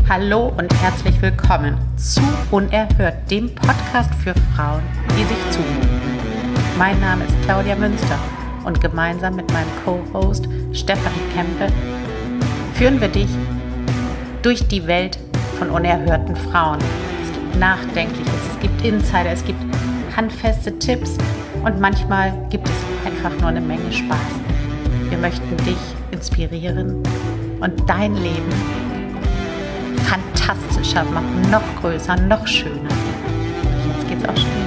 Hallo und herzlich willkommen zu Unerhört, dem Podcast für Frauen, die sich zumuten. Mein Name ist Claudia Münster und gemeinsam mit meinem Co-Host Stefanie Kempe führen wir dich durch die Welt von unerhörten Frauen. Es gibt Nachdenkliches, es gibt Insider, es gibt handfeste Tipps und manchmal gibt es einfach nur eine Menge Spaß. Wir möchten dich inspirieren und dein Leben fantastischer machen, noch größer, noch schöner. Jetzt geht's auch schon.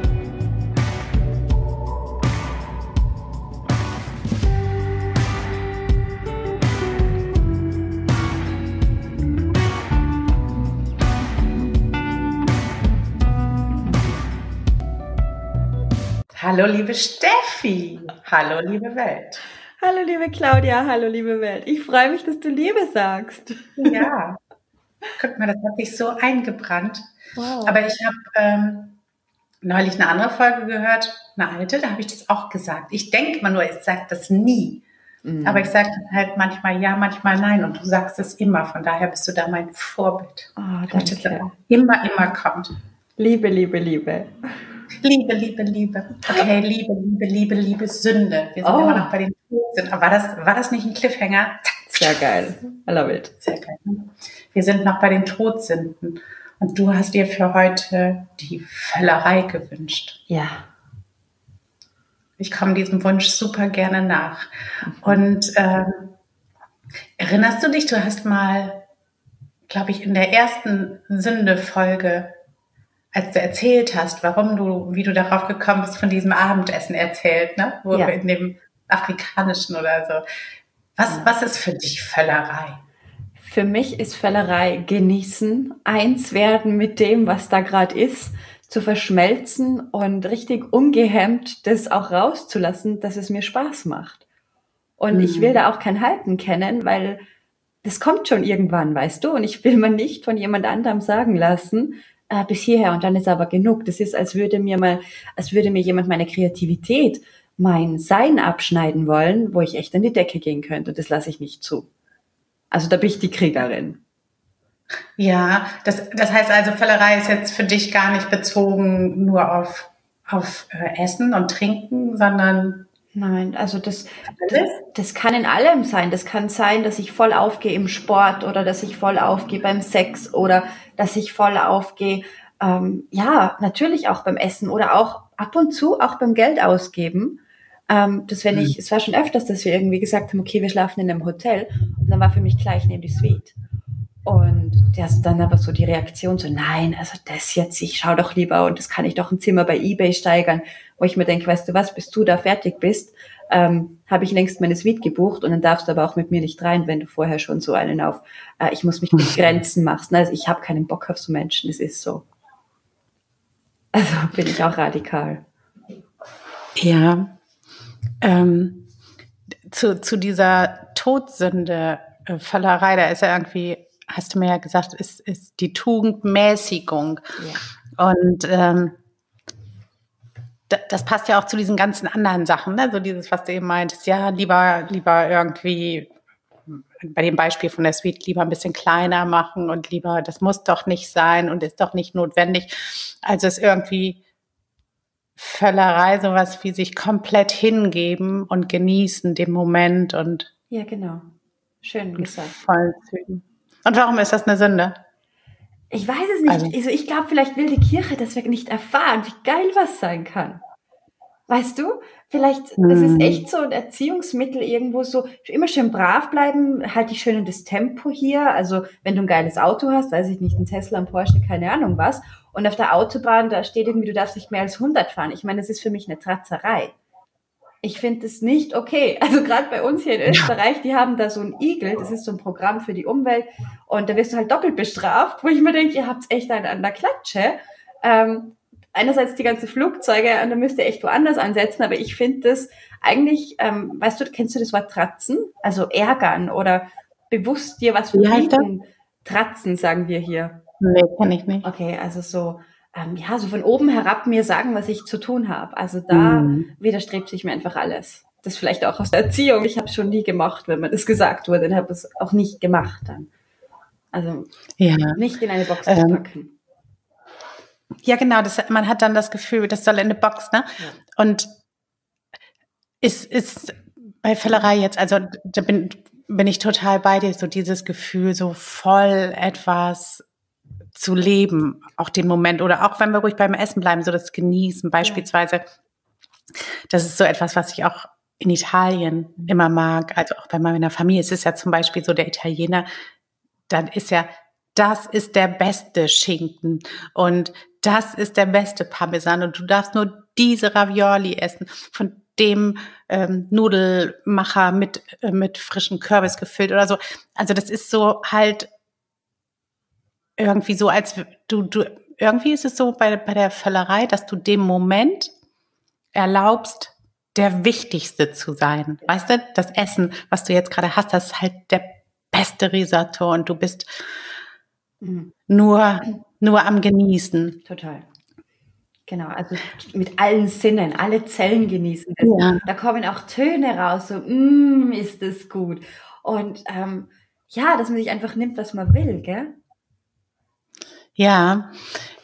Hallo liebe Steffi, hallo liebe Welt. Hallo liebe Claudia, hallo liebe Welt. Ich freue mich, dass du Liebe sagst. Ja, guck mal, das hat sich so eingebrannt. Wow. Aber ich habe neulich eine andere Folge gehört, eine alte, da habe ich das auch gesagt. Ich denke mal nur, ich sage das nie. Aber ich sage das halt manchmal ja, manchmal nein. Und du sagst es immer. Von daher bist du da mein Vorbild. Damit das immer kommt. Liebe, Liebe, Liebe. Liebe, Liebe, Liebe. Okay, Liebe, Liebe, Liebe, Liebe, Sünde. Wir sind immer noch bei den Todsünden. Aber war das nicht ein Cliffhanger? Sehr geil. I love it. Sehr geil. Wir sind noch bei den Todsünden. Und du hast dir für heute die Völlerei gewünscht. Ja. Ich komme diesem Wunsch super gerne nach. Und erinnerst du dich, du hast mal, glaube ich, in der ersten Sünde-Folge, als du erzählt hast, wie du darauf gekommen bist, von diesem Abendessen erzählt, ne? Wo wir in dem afrikanischen oder so. Was ist für dich Völlerei? Für mich ist Völlerei genießen, eins werden mit dem, was da gerade ist, zu verschmelzen und richtig ungehemmt das auch rauszulassen, dass es mir Spaß macht. Und ich will da auch kein Halten kennen, weil das kommt schon irgendwann, weißt du? Und ich will mir nicht von jemand anderem sagen lassen, bis hierher und dann ist aber genug. Das ist, als würde mir jemand meine Kreativität, mein Sein abschneiden wollen, wo ich echt an die Decke gehen könnte. Und das lasse ich nicht zu. Also da bin ich die Kriegerin. Ja, das heißt also, Völlerei ist jetzt für dich gar nicht bezogen nur auf Essen und Trinken, sondern... Nein, also das kann in allem sein. Das kann sein, dass ich voll aufgehe im Sport oder dass ich voll aufgehe beim Sex oder dass ich voll aufgehe, natürlich auch beim Essen oder auch ab und zu auch beim Geld ausgeben. Es war schon öfters, dass wir irgendwie gesagt haben, okay, wir schlafen in einem Hotel und dann war für mich klar, ich nehme die Suite. Und das dann aber so die Reaktion so, nein, also das jetzt, ich schau doch lieber und das kann ich doch ein Zimmer bei eBay steigern, wo ich mir denke, weißt du was, bis du da fertig bist, habe ich längst meine Suite gebucht und dann darfst du aber auch mit mir nicht rein, wenn du vorher schon so einen auf, ich muss mich begrenzen machst. Also ich habe keinen Bock auf so Menschen, das ist so. Also bin ich auch radikal. Ja, zu dieser Todsünde, Völlerei, da ist ja irgendwie, hast du mir ja gesagt, ist die Tugendmäßigung. Ja. Und das passt ja auch zu diesen ganzen anderen Sachen, ne? So dieses, was du eben meintest, ja, lieber irgendwie, bei dem Beispiel von der Suite, lieber ein bisschen kleiner machen und lieber, das muss doch nicht sein und ist doch nicht notwendig. Also ist irgendwie Völlerei sowas wie sich komplett hingeben und genießen den Moment und... Ja, genau. Schön gesagt. Vollzügen. Und warum ist das eine Sünde? Ich weiß es nicht. Also ich glaube, vielleicht will die Kirche, dass wir nicht erfahren, wie geil was sein kann. Weißt du? Vielleicht, das ist echt so ein Erziehungsmittel irgendwo so, immer schön brav bleiben, halt dich schön in das Tempo hier. Also wenn du ein geiles Auto hast, weiß ich nicht, ein Tesla, ein Porsche, keine Ahnung was. Und auf der Autobahn, da steht irgendwie, du darfst nicht mehr als 100 fahren. Ich meine, das ist für mich eine Tratzerei. Ich finde das nicht okay. Also gerade bei uns hier in Österreich, die haben da so ein Igel, das ist so ein Programm für die Umwelt und da wirst du halt doppelt bestraft, wo ich mir denke, ihr habt's echt einen an der Klatsche. Einerseits die ganzen Flugzeuge und da müsst ihr echt woanders ansetzen, aber ich finde das eigentlich, weißt du, kennst du das Wort Tratzen? Also ärgern oder bewusst dir was verbieten. Tratzen sagen wir hier. Nee, kenn ich nicht. Okay, also so... so von oben herab mir sagen, was ich zu tun habe. Also da widerstrebt sich mir einfach alles. Das vielleicht auch aus der Erziehung. Ich habe es schon nie gemacht, wenn mir das gesagt wurde. Und habe es auch nicht gemacht dann. Also Ja. nicht in eine Box zu packen. Ja, genau. Man hat dann das Gefühl, das soll in eine Box, ne? Ja. Und ist bei Völlerei jetzt, also da bin ich total bei dir, so dieses Gefühl, so voll etwas zu leben, auch den Moment, oder auch wenn wir ruhig beim Essen bleiben, so das Genießen beispielsweise. Das ist so etwas, was ich auch in Italien immer mag, also auch bei meiner Familie. Es ist ja zum Beispiel so, der Italiener, dann ist ja, das ist der beste Schinken und das ist der beste Parmesan und du darfst nur diese Ravioli essen, von dem Nudelmacher mit frischem Kürbis gefüllt oder so. Also das ist so halt irgendwie so, als du irgendwie ist es so bei der Völlerei, dass du dem Moment erlaubst, der Wichtigste zu sein. Weißt du, das Essen, was du jetzt gerade hast, das ist halt der beste Risotto und du bist nur am Genießen. Total. Genau, also mit allen Sinnen, alle Zellen genießen das. Ja. Da kommen auch Töne raus, so, ist das gut. Und ja, dass man sich einfach nimmt, was man will, gell? Ja.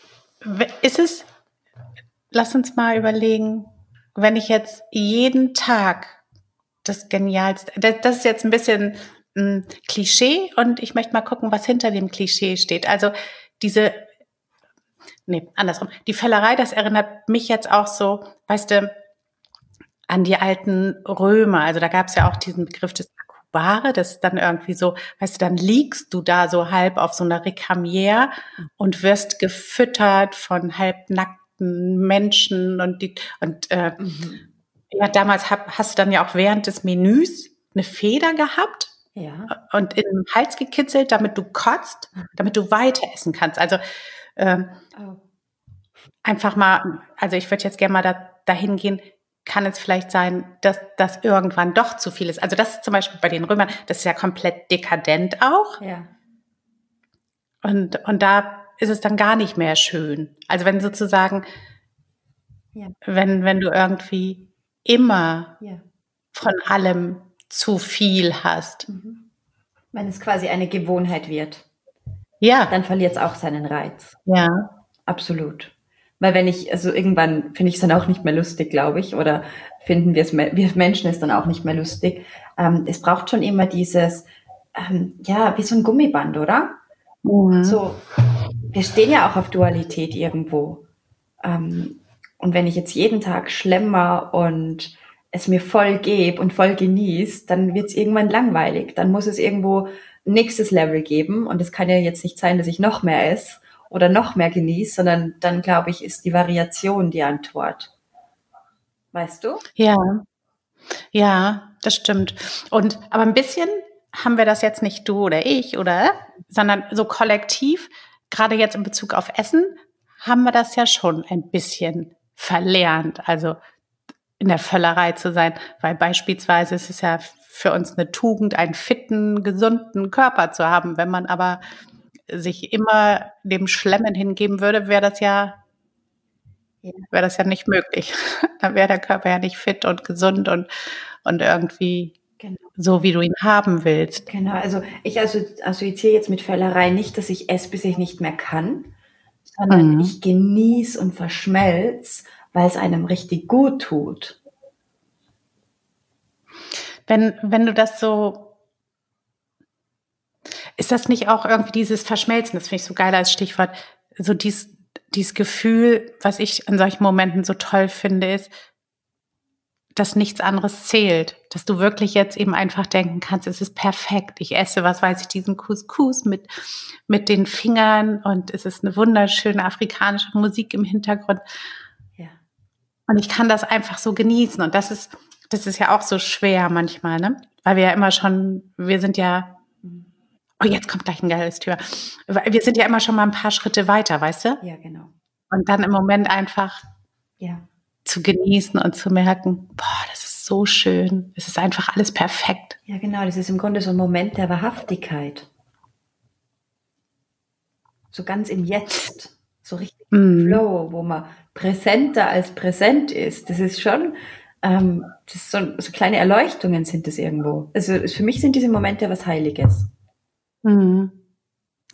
Lass uns mal überlegen, wenn ich jetzt jeden Tag das Genialste, das ist jetzt ein bisschen ein Klischee und ich möchte mal gucken, was hinter dem Klischee steht. Also andersrum. Die Völlerei, das erinnert mich jetzt auch so, weißt du, an die alten Römer. Also da gab es ja auch diesen Begriff des Accubare, das ist dann irgendwie so, weißt du, dann liegst du da so halb auf so einer Recamier und wirst gefüttert von halbnackten Menschen ja, damals hast du dann ja auch während des Menüs eine Feder gehabt. Ja. Und in den Hals gekitzelt, damit du kotzt, damit du weiter essen kannst. Also einfach mal, also ich würde jetzt gerne mal dahin gehen, kann es vielleicht sein, dass das irgendwann doch zu viel ist. Also das ist zum Beispiel bei den Römern, das ist ja komplett dekadent auch. Ja. Und da ist es dann gar nicht mehr schön. Also wenn sozusagen, wenn du irgendwie immer von allem zu viel hast. Wenn es quasi eine Gewohnheit wird. Ja. Dann verliert es auch seinen Reiz. Ja. Absolut. Weil irgendwann finde ich es dann auch nicht mehr lustig, glaube ich, oder finden wir Menschen es dann auch nicht mehr lustig. Es braucht schon immer dieses, wie so ein Gummiband, oder? So, wir stehen ja auch auf Dualität irgendwo. Und wenn ich jetzt jeden Tag schlemmer und es mir voll gebe und voll genieße, dann wird es irgendwann langweilig. Dann muss es irgendwo ein nächstes Level geben. Und es kann ja jetzt nicht sein, dass ich noch mehr esse oder noch mehr genieße, sondern dann, glaube ich, ist die Variation die Antwort. Weißt du? Ja, das stimmt. Aber ein bisschen haben wir das jetzt nicht du oder ich, sondern so kollektiv, gerade jetzt in Bezug auf Essen, haben wir das ja schon ein bisschen verlernt, also in der Völlerei zu sein, weil beispielsweise ist es ja für uns eine Tugend, einen fitten, gesunden Körper zu haben. Wenn man aber sich immer dem Schlemmen hingeben würde, wäre das ja nicht möglich. Dann wäre der Körper ja nicht fit und gesund und irgendwie so, wie du ihn haben willst. Genau, also ich assoziiere jetzt mit Völlerei nicht, dass ich esse, bis ich nicht mehr kann, sondern ich genieße und verschmelze, weil es einem richtig gut tut. Wenn du das so, ist das nicht auch irgendwie dieses Verschmelzen, das finde ich so geil als Stichwort, so dieses Gefühl, was ich in solchen Momenten so toll finde, ist, dass nichts anderes zählt, dass du wirklich jetzt eben einfach denken kannst, es ist perfekt, ich esse, was weiß ich, diesen Couscous mit den Fingern und es ist eine wunderschöne afrikanische Musik im Hintergrund. Ja. Und ich kann das einfach so genießen und das ist ja auch so schwer manchmal, ne? Weil wir sind ja, oh, jetzt kommt gleich ein geiles Tür. Wir sind ja immer schon mal ein paar Schritte weiter, weißt du? Ja, genau. Und dann im Moment einfach zu genießen und zu merken, boah, das ist so schön. Es ist einfach alles perfekt. Ja, genau. Das ist im Grunde so ein Moment der Wahrhaftigkeit. So ganz im Jetzt. So richtig im Flow, wo man präsenter als präsent ist. Das ist schon, das ist so kleine Erleuchtungen sind das irgendwo. Also für mich sind diese Momente was Heiliges.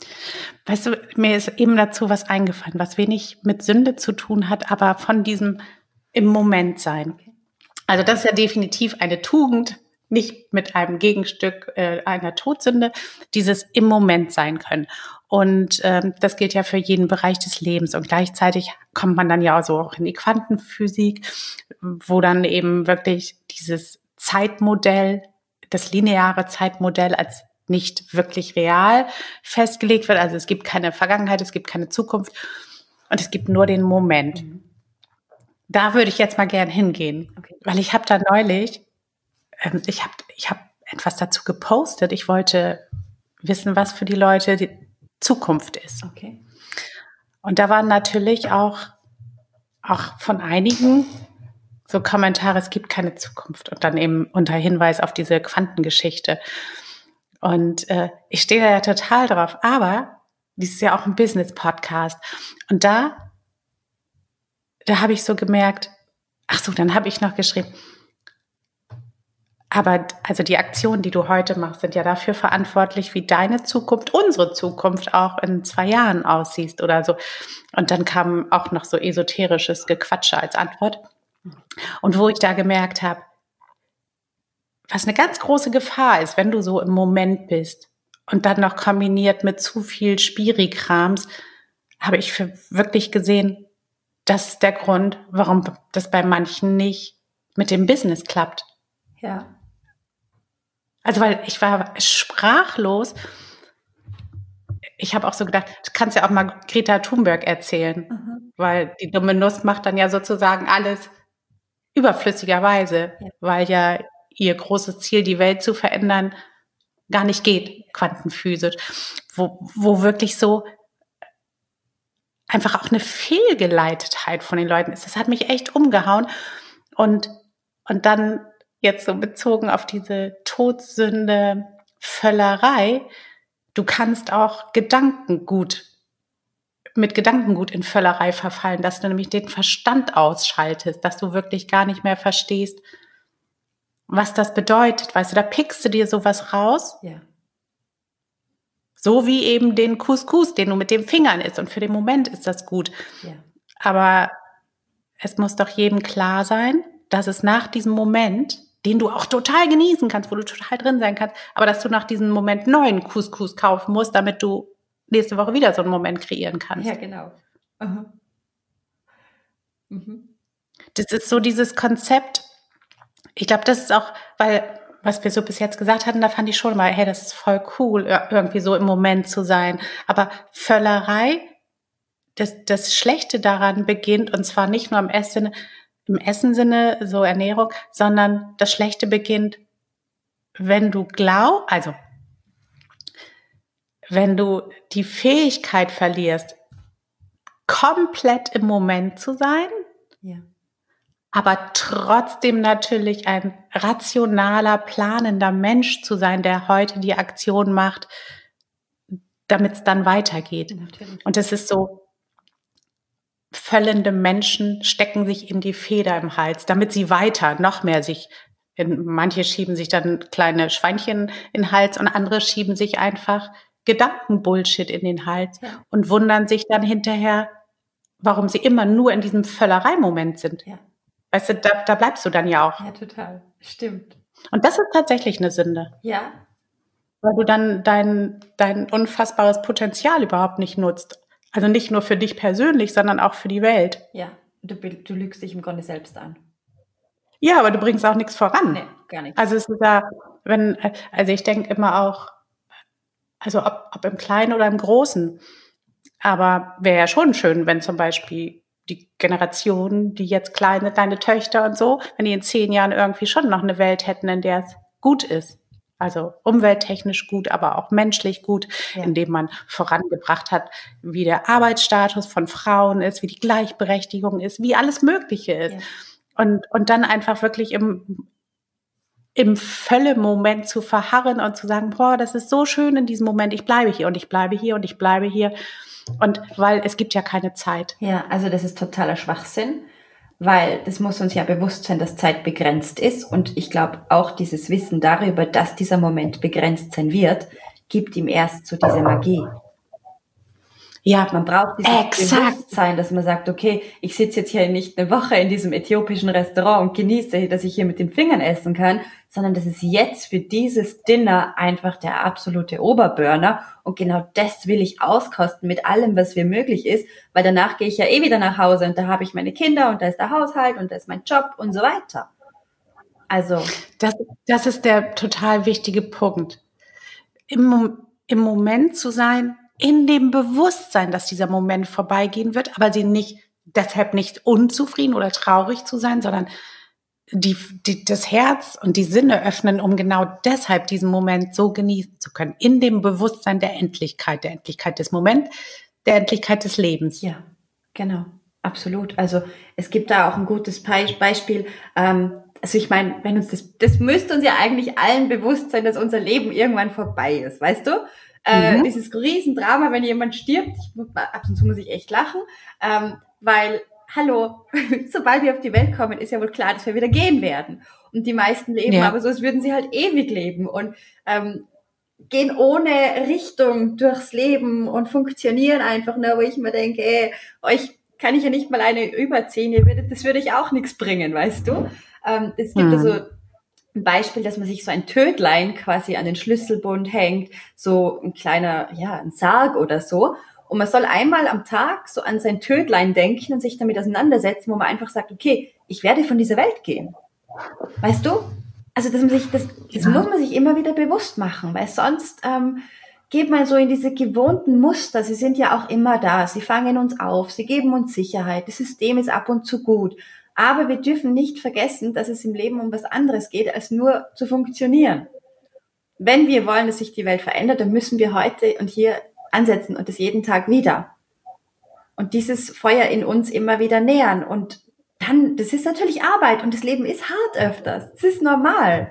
Weißt du, mir ist eben dazu was eingefallen, was wenig mit Sünde zu tun hat, aber von diesem im Moment sein. Okay. Also das ist ja definitiv eine Tugend, nicht mit einem Gegenstück einer Todsünde, dieses im Moment sein können. Und das gilt ja für jeden Bereich des Lebens. Und gleichzeitig kommt man dann ja so auch in die Quantenphysik, wo dann eben wirklich dieses Zeitmodell, das lineare Zeitmodell als nicht wirklich real festgelegt wird. Also es gibt keine Vergangenheit, es gibt keine Zukunft und es gibt nur den Moment. Mhm. Da würde ich jetzt mal gern hingehen, okay. Weil ich habe da neulich, ich hab etwas dazu gepostet. Ich wollte wissen, was für die Leute die Zukunft ist. Okay. Und da waren natürlich auch von einigen so Kommentare, es gibt keine Zukunft. Und dann eben unter Hinweis auf diese Quantengeschichte. Und ich stehe da ja total drauf. Aber dies ist ja auch ein Business-Podcast. Und da habe ich so gemerkt, ach so, dann habe ich noch geschrieben, aber also die Aktionen, die du heute machst, sind ja dafür verantwortlich, wie deine Zukunft, unsere Zukunft auch in 2 Jahren aussieht oder so. Und dann kam auch noch so esoterisches Gequatsche als Antwort. Und wo ich da gemerkt habe, was eine ganz große Gefahr ist, wenn du so im Moment bist und dann noch kombiniert mit zu viel Spiri-Krams, habe ich für wirklich gesehen, das ist der Grund, warum das bei manchen nicht mit dem Business klappt. Ja. Also, weil ich war sprachlos. Ich habe auch so gedacht, du kannst ja auch mal Greta Thunberg erzählen, weil die dumme Nuss macht dann ja sozusagen alles überflüssigerweise, weil ja ihr großes Ziel, die Welt zu verändern, gar nicht geht, quantenphysisch. Wo wirklich so einfach auch eine Fehlgeleitetheit von den Leuten ist. Das hat mich echt umgehauen. Und dann jetzt so bezogen auf diese Todsünde, Völlerei, du kannst auch mit Gedankengut in Völlerei verfallen, dass du nämlich den Verstand ausschaltest, dass du wirklich gar nicht mehr verstehst, was das bedeutet. Weißt du, da pickst du dir sowas raus. Ja. So wie eben den Couscous, den du mit den Fingern isst. Und für den Moment ist das gut. Ja. Aber es muss doch jedem klar sein, dass es nach diesem Moment, den du auch total genießen kannst, wo du total drin sein kannst, aber dass du nach diesem Moment neuen Couscous kaufen musst, damit du nächste Woche wieder so einen Moment kreieren kannst. Ja, genau. Mhm. Das ist so dieses Konzept. Ich glaube, das ist auch, weil was wir so bis jetzt gesagt hatten, da fand ich schon mal, hey, das ist voll cool, irgendwie so im Moment zu sein. Aber Völlerei, das Schlechte daran beginnt, und zwar nicht nur im Essensinne, so Ernährung, sondern das Schlechte beginnt, wenn du die Fähigkeit verlierst, komplett im Moment zu sein, ja, aber trotzdem natürlich ein rationaler, planender Mensch zu sein, der heute die Aktion macht, damit es dann weitergeht. Natürlich. Und es ist so, völlende Menschen stecken sich in die Feder im Hals, damit sie weiter noch mehr manche schieben sich dann kleine Schweinchen in den Hals und andere schieben sich einfach Gedankenbullshit in den Hals und wundern sich dann hinterher, warum sie immer nur in diesem Völlereimoment sind. Ja. Weißt du, da bleibst du dann ja auch. Ja, total. Stimmt. Und das ist tatsächlich eine Sünde. Ja. Weil du dann dein unfassbares Potenzial überhaupt nicht nutzt. Also nicht nur für dich persönlich, sondern auch für die Welt. Ja, du lügst dich im Grunde selbst an. Ja, aber du bringst auch nichts voran. Nee, gar nicht. Also es ist ja, also ich denke immer auch, also ob im Kleinen oder im Großen. Aber wäre ja schon schön, wenn zum Beispiel die Generationen, die jetzt kleine Töchter und so, wenn die in 10 Jahren irgendwie schon noch eine Welt hätten, in der es gut ist. Also umwelttechnisch gut, aber auch menschlich gut, indem man vorangebracht hat, wie der Arbeitsstatus von Frauen ist, wie die Gleichberechtigung ist, wie alles Mögliche ist. Ja. Und dann einfach wirklich im Völle-Moment zu verharren und zu sagen, boah, das ist so schön in diesem Moment, ich bleibe hier und ich bleibe hier und ich bleibe hier. Und weil es gibt ja keine Zeit. Ja, also das ist totaler Schwachsinn, weil das muss uns ja bewusst sein, dass Zeit begrenzt ist. Und ich glaube, auch dieses Wissen darüber, dass dieser Moment begrenzt sein wird, gibt ihm erst so diese Magie. Ja, Man braucht dieses exakt. Bewusstsein, dass man sagt, okay, ich sitze jetzt hier nicht eine Woche in diesem äthiopischen Restaurant und genieße, dass ich hier mit den Fingern essen kann, sondern das ist jetzt für dieses Dinner einfach der absolute Oberburner. Und genau das will ich auskosten mit allem, was mir möglich ist, weil danach gehe ich ja eh wieder nach Hause und da habe ich meine Kinder und da ist der Haushalt und da ist mein Job und so weiter. Also. Das ist der total wichtige Punkt. Im Moment zu sein, in dem Bewusstsein, dass dieser Moment vorbeigehen wird, aber deshalb nicht unzufrieden oder traurig zu sein, sondern das Herz und die Sinne öffnen, um genau deshalb diesen Moment so genießen zu können. In dem Bewusstsein der Endlichkeit des Moments, der Endlichkeit des Lebens. Ja, genau. Absolut. Also es gibt da auch ein gutes Beispiel. Also ich meine, wenn uns das müsste uns ja eigentlich allen bewusst sein, dass unser Leben irgendwann vorbei ist, weißt du? Dieses Riesendrama, wenn jemand stirbt, ab und zu muss ich echt lachen, weil, hallo, sobald wir auf die Welt kommen, ist ja wohl klar, dass wir wieder gehen werden. Und die meisten leben aber so, als würden sie halt ewig leben und gehen ohne Richtung durchs Leben und funktionieren einfach nur, wo ich mir denke, ey, euch kann ich ja nicht mal eine überziehen, das würde ich auch nichts bringen, weißt du? Es gibt also ein Beispiel, dass man sich so ein Tödlein quasi an den Schlüsselbund hängt, so ein kleiner, ja, ein Sarg oder so. Und man soll einmal am Tag so an sein Tödlein denken und sich damit auseinandersetzen, wo man einfach sagt, okay, ich werde von dieser Welt gehen. Weißt du? Also das muss man sich immer wieder bewusst machen, weil sonst geht man so in diese gewohnten Muster. Sie sind ja auch immer da. Sie fangen uns auf. Sie geben uns Sicherheit. Das System ist ab und zu gut. Aber wir dürfen nicht vergessen, dass es im Leben um was anderes geht, als nur zu funktionieren. Wenn wir wollen, dass sich die Welt verändert, dann müssen wir heute und hier ansetzen und das jeden Tag wieder. Und dieses Feuer in uns immer wieder nähern. Und dann, das ist natürlich Arbeit und das Leben ist hart öfters. Das ist normal.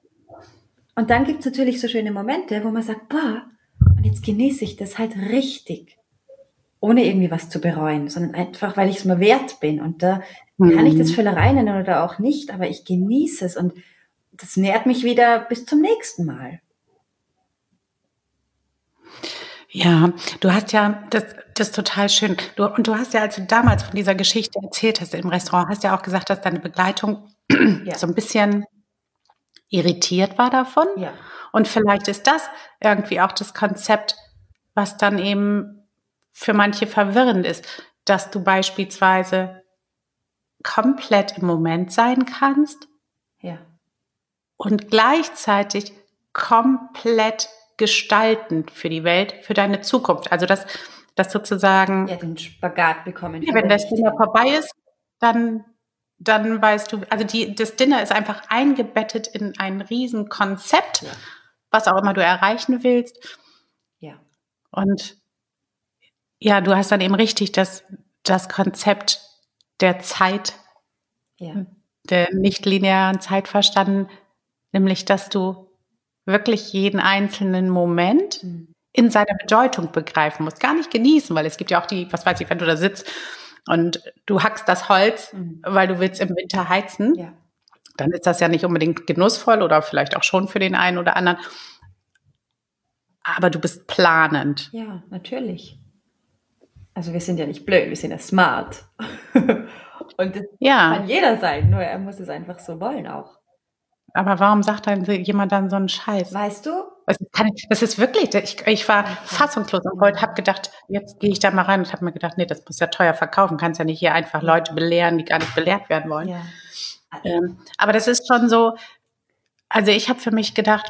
Und dann gibt's natürlich so schöne Momente, wo man sagt, boah, und jetzt genieße ich das halt richtig. Ohne irgendwie was zu bereuen, sondern einfach, weil ich es mir wert bin. Und da kann ich das Völlerei nennen oder auch nicht, aber ich genieße es und das nährt mich wieder bis zum nächsten Mal. Ja, du hast ja, das ist total schön. Du hast ja, als du damals von dieser Geschichte erzählt hast im Restaurant, hast ja auch gesagt, dass deine Begleitung so ein bisschen irritiert war davon. Ja. Und vielleicht ist das irgendwie auch das Konzept, was dann eben für manche verwirrend ist, dass du beispielsweise komplett im Moment sein kannst. Ja. Und gleichzeitig komplett gestaltend für die Welt, für deine Zukunft. Also dass sozusagen, Ja, den Spagat bekommen. wenn das Dinner vorbei ist, dann weißt du, also das Dinner ist einfach eingebettet in ein Riesenkonzept, was auch immer du erreichen willst. Ja. Und ja, du hast dann eben richtig das Konzept der Zeit, der nicht linearen Zeit verstanden, nämlich, dass du wirklich jeden einzelnen Moment in seiner Bedeutung begreifen musst. Gar nicht genießen, weil es gibt ja auch was weiß ich, wenn du da sitzt und du hackst das Holz, weil du willst im Winter heizen, dann ist das ja nicht unbedingt genussvoll oder vielleicht auch schon für den einen oder anderen. Aber du bist planend. Ja, natürlich. Also wir sind ja nicht blöd, wir sind ja smart. Und das kann jeder sein, nur er muss es einfach so wollen auch. Aber warum sagt dann jemand dann so einen Scheiß? Weißt du? Das ist wirklich, ich war fassungslos und habe gedacht, jetzt gehe ich da mal rein und habe mir gedacht, nee, das muss ja teuer verkaufen, kannst ja nicht hier einfach Leute belehren, die gar nicht belehrt werden wollen. Ja. Aber das ist schon so, also ich habe für mich gedacht,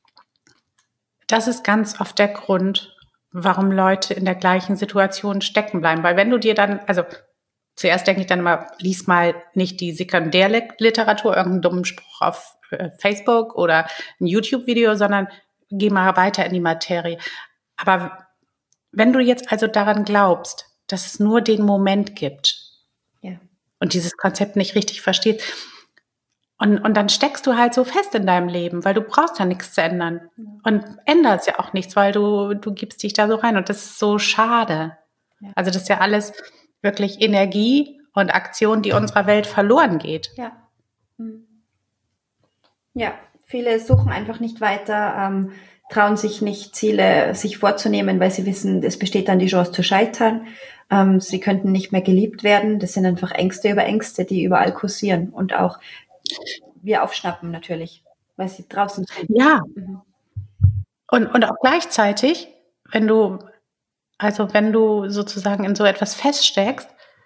das ist ganz oft der Grund, warum Leute in der gleichen Situation stecken bleiben. Weil wenn du dir dann, also zuerst denke ich dann immer, lies mal nicht die Sekundärliteratur, irgendeinen dummen Spruch auf Facebook oder ein YouTube-Video, sondern geh mal weiter in die Materie. Aber wenn du jetzt also daran glaubst, dass es nur den Moment gibt und dieses Konzept nicht richtig verstehst, und dann steckst du halt so fest in deinem Leben, weil du brauchst ja nichts zu ändern. Und änderst ja auch nichts, weil du gibst dich da so rein. Und das ist so schade. Ja. Also das ist ja alles wirklich Energie und Aktion, die unserer Welt verloren geht. Ja, viele suchen einfach nicht weiter trauen sich nicht, Ziele sich vorzunehmen, weil sie wissen, es besteht dann die Chance zu scheitern. Sie könnten nicht mehr geliebt werden. Das sind einfach Ängste über Ängste, die überall kursieren und auch wir aufschnappen natürlich, weil sie draußen sind. Ja. Mhm. Und auch gleichzeitig, wenn du sozusagen in so etwas feststeckst,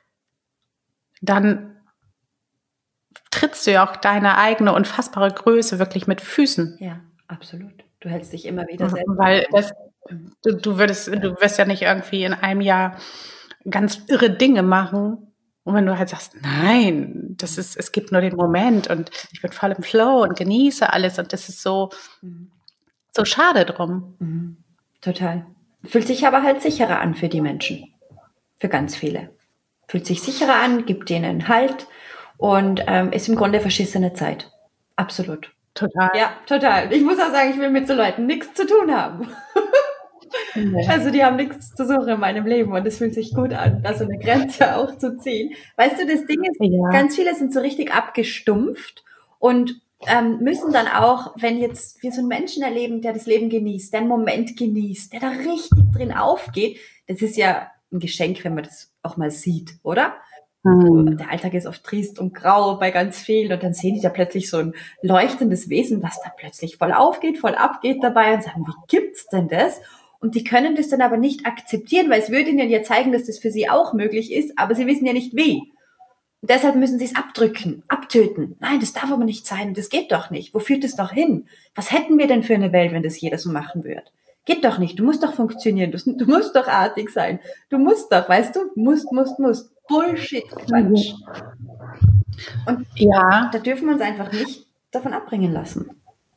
dann trittst du ja auch deine eigene unfassbare Größe wirklich mit Füßen. Ja, absolut. Du hältst dich immer wieder selbst. Weil du wirst ja nicht irgendwie in einem Jahr ganz irre Dinge machen. Und wenn du halt sagst, nein, es gibt nur den Moment und ich bin voll im Flow und genieße alles und das ist so schade drum. Mhm. Total. Fühlt sich aber halt sicherer an für die Menschen. Für ganz viele. Fühlt sich sicherer an, gibt denen Halt und ist im Grunde verschissene Zeit. Absolut. Total. Ja, total. Ich muss auch sagen, ich will mit so Leuten nichts zu tun haben. Nee. Also die haben nichts zu suchen in meinem Leben und es fühlt sich gut an, da so eine Grenze auch zu ziehen. Weißt du, das Ding ist, ganz viele sind so richtig abgestumpft und müssen dann auch, wenn jetzt wir so einen Menschen erleben, der das Leben genießt, der einen Moment genießt, der da richtig drin aufgeht, das ist ja ein Geschenk, wenn man das auch mal sieht, oder? Der Alltag ist oft trist und grau bei ganz vielen und dann sehen die da plötzlich so ein leuchtendes Wesen, was da plötzlich voll aufgeht, voll abgeht dabei und sagen, wie gibt's denn das? Und die können das dann aber nicht akzeptieren, weil es würde ihnen ja zeigen, dass das für sie auch möglich ist, aber sie wissen ja nicht wie. Und deshalb müssen sie es abdrücken, abtöten. Nein, das darf aber nicht sein, das geht doch nicht. Wo führt das doch hin? Was hätten wir denn für eine Welt, wenn das jeder so machen würde? Geht doch nicht, du musst doch funktionieren, du musst doch artig sein. Du musst doch, weißt du, musst. Bullshit, Quatsch. Und ja, da dürfen wir uns einfach nicht davon abbringen lassen.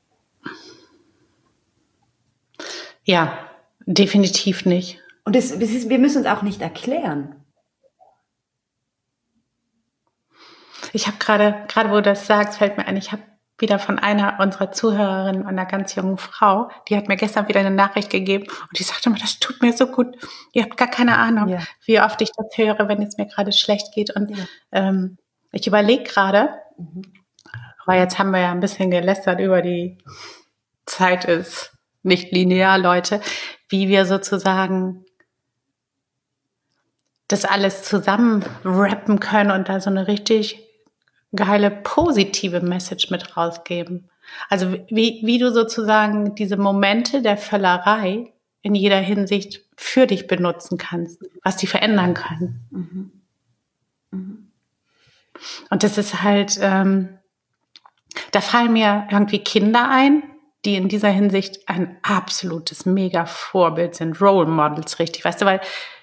Ja, definitiv nicht. Und wir müssen uns auch nicht erklären. Ich habe gerade, wo du das sagst, fällt mir ein, ich habe wieder von einer unserer Zuhörerinnen, einer ganz jungen Frau, die hat mir gestern wieder eine Nachricht gegeben und die sagte mir, das tut mir so gut. Ihr habt gar keine Ahnung, wie oft ich das höre, wenn es mir gerade schlecht geht. Und ich überlege gerade, weil jetzt haben wir ja ein bisschen gelästert über die Zeit ist nicht linear, Leute, wie wir sozusagen das alles zusammen rappen können und da so eine richtig geile, positive Message mit rausgeben. Also wie du sozusagen diese Momente der Völlerei in jeder Hinsicht für dich benutzen kannst, was die verändern können. Mhm. Mhm. Und das ist halt, da fallen mir irgendwie Kinder ein, die in dieser Hinsicht ein absolutes Mega-Vorbild sind, Role Models, richtig, weißt du, weil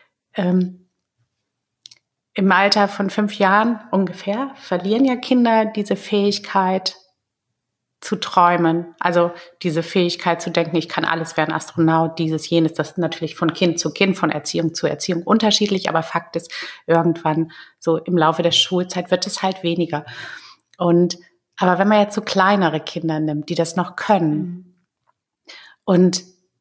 im Alter von 5 Jahren ungefähr verlieren ja Kinder diese Fähigkeit zu träumen. Also diese Fähigkeit zu denken, ich kann alles werden, Astronaut, dieses, jenes. Das ist natürlich von Kind zu Kind, von Erziehung zu Erziehung unterschiedlich. Aber Fakt ist, irgendwann so im Laufe der Schulzeit wird es halt weniger. Aber wenn man jetzt so kleinere Kinder nimmt, die das noch können und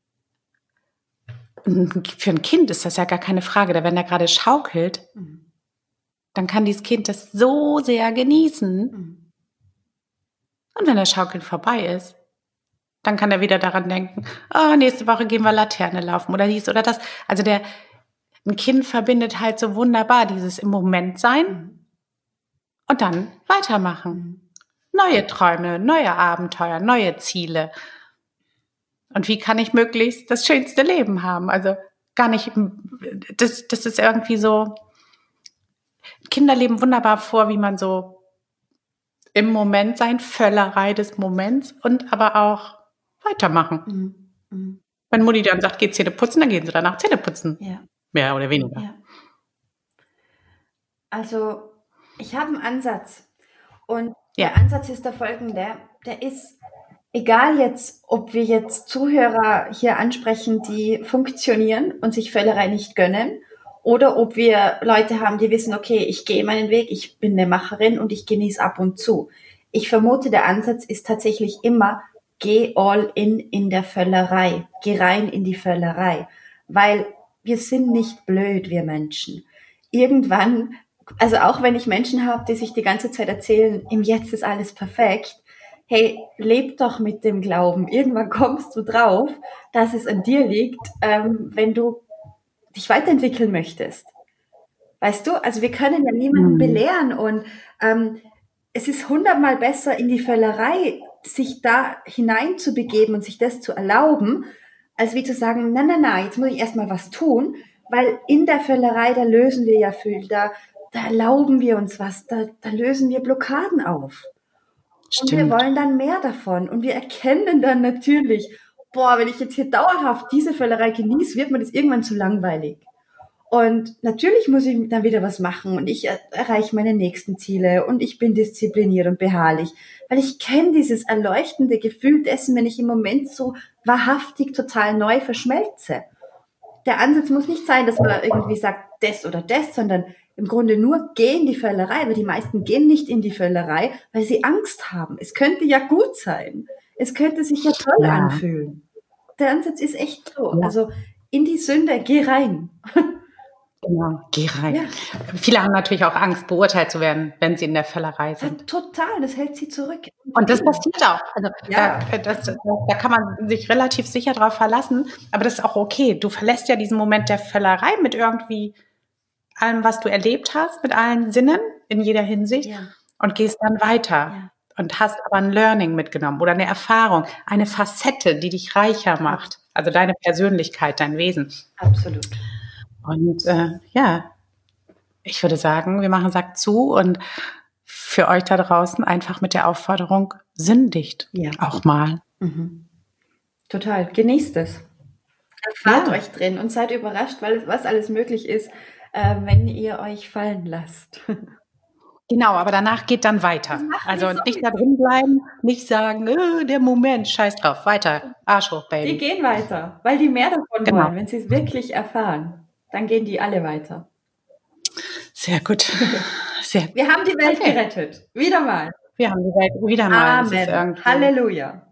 für ein Kind ist das ja gar keine Frage, wenn er gerade schaukelt, dann kann dieses Kind das so sehr genießen. Und wenn der Schaukeln vorbei ist, dann kann er wieder daran denken, nächste Woche gehen wir Laterne laufen oder dies oder das. Also ein Kind verbindet halt so wunderbar dieses im Moment sein und dann weitermachen. Neue Träume, neue Abenteuer, neue Ziele. Und wie kann ich möglichst das schönste Leben haben? Also gar nicht, das ist irgendwie so, Kinder leben wunderbar vor, wie man so im Moment sein, Völlerei des Moments und aber auch weitermachen. Wenn Mutti dann sagt, geht Zähne putzen, dann gehen sie danach Zähne putzen. Ja. Mehr oder weniger. Ja. Also, ich habe einen Ansatz. Und der Ansatz ist der folgende. Der ist, egal jetzt, ob wir jetzt Zuhörer hier ansprechen, die funktionieren und sich Völlerei nicht gönnen, oder ob wir Leute haben, die wissen, okay, ich gehe meinen Weg, ich bin eine Macherin und ich genieße ab und zu. Ich vermute, der Ansatz ist tatsächlich immer, geh all in der Völlerei. Geh rein in die Völlerei. Weil wir sind nicht blöd, wir Menschen. Irgendwann, also auch wenn ich Menschen habe, die sich die ganze Zeit erzählen, im Jetzt ist alles perfekt. hey, leb doch mit dem Glauben. Irgendwann kommst du drauf, dass es an dir liegt, wenn du dich weiterentwickeln möchtest. Weißt du, also wir können ja niemanden belehren und es ist 100-mal besser in die Völlerei, sich da hineinzubegeben und sich das zu erlauben, als wie zu sagen, nein, jetzt muss ich erstmal was tun, weil in der Völlerei, da lösen wir ja viel, da erlauben wir uns was, da lösen wir Blockaden auf. Und wir wollen dann mehr davon und wir erkennen dann natürlich, boah, wenn ich jetzt hier dauerhaft diese Völlerei genieße, wird mir das irgendwann zu langweilig. Und natürlich muss ich dann wieder was machen und ich erreiche meine nächsten Ziele und ich bin diszipliniert und beharrlich, weil ich kenne dieses erleuchtende Gefühl dessen, wenn ich im Moment so wahrhaftig total neu verschmelze. Der Ansatz muss nicht sein, dass man irgendwie sagt, das oder das, sondern im Grunde nur geh in die Völlerei, weil die meisten gehen nicht in die Völlerei, weil sie Angst haben. Es könnte ja gut sein. Es könnte sich ja toll anfühlen. Der Ansatz ist echt so. Ja. Also in die Sünde, geh rein. Genau, geh rein. Ja. Viele haben natürlich auch Angst, beurteilt zu werden, wenn sie in der Völlerei sind. Ja, total, das hält sie zurück. Und das passiert auch. Also da kann man sich relativ sicher drauf verlassen, aber das ist auch okay. Du verlässt ja diesen Moment der Völlerei mit irgendwie allem, was du erlebt hast, mit allen Sinnen in jeder Hinsicht und gehst dann weiter und hast aber ein Learning mitgenommen oder eine Erfahrung, eine Facette, die dich reicher macht. Also deine Persönlichkeit, dein Wesen. Absolut. Und ich würde sagen, wir machen Sack zu und für euch da draußen einfach mit der Aufforderung, sündigt auch mal. Mhm. Total, genießt es. Erfahrt euch drin und seid überrascht, was alles möglich ist, wenn ihr euch fallen lasst. Genau, aber danach geht dann weiter. Also nicht da drin bleiben, nicht sagen, der Moment, scheiß drauf, weiter, Arsch hoch, Baby. Die gehen weiter, weil die mehr davon wollen, wenn sie es wirklich erfahren. Dann gehen die alle weiter. Sehr gut. Wir haben die Welt gerettet. Wieder mal. Wir haben die Welt wieder mal. Amen. Halleluja.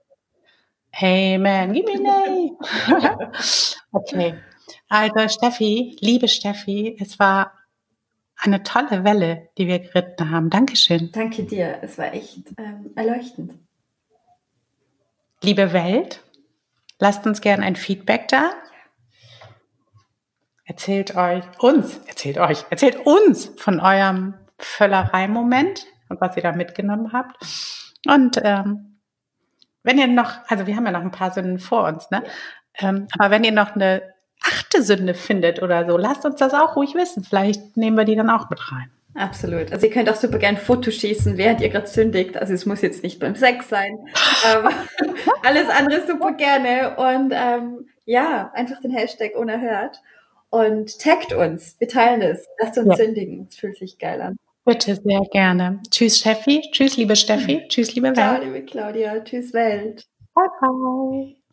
Amen. Gib mir Nay. Okay. Also Steffi, liebe Steffi, es war eine tolle Welle, die wir geritten haben. Dankeschön. Danke dir. Es war echt erleuchtend. Liebe Welt, lasst uns gerne ein Feedback da. Erzählt uns von eurem Völlerei-Moment und was ihr da mitgenommen habt. Und wenn ihr noch, also wir haben ja noch ein paar Sünden vor uns, ne? Aber wenn ihr noch eine 8. Sünde findet oder so, lasst uns das auch ruhig wissen. Vielleicht nehmen wir die dann auch mit rein. Absolut. Also ihr könnt auch super gerne Fotos schießen, während ihr gerade sündigt. Also es muss jetzt nicht beim Sex sein. Alles andere super gerne. Und einfach den Hashtag unerhört. Und taggt uns. Wir teilen es. Lasst uns sündigen. Es fühlt sich geil an. Bitte, sehr gerne. Tschüss, Steffi. Tschüss, liebe Steffi. Tschüss, liebe Welt. Ciao, liebe Claudia. Tschüss, Welt. Bye, bye.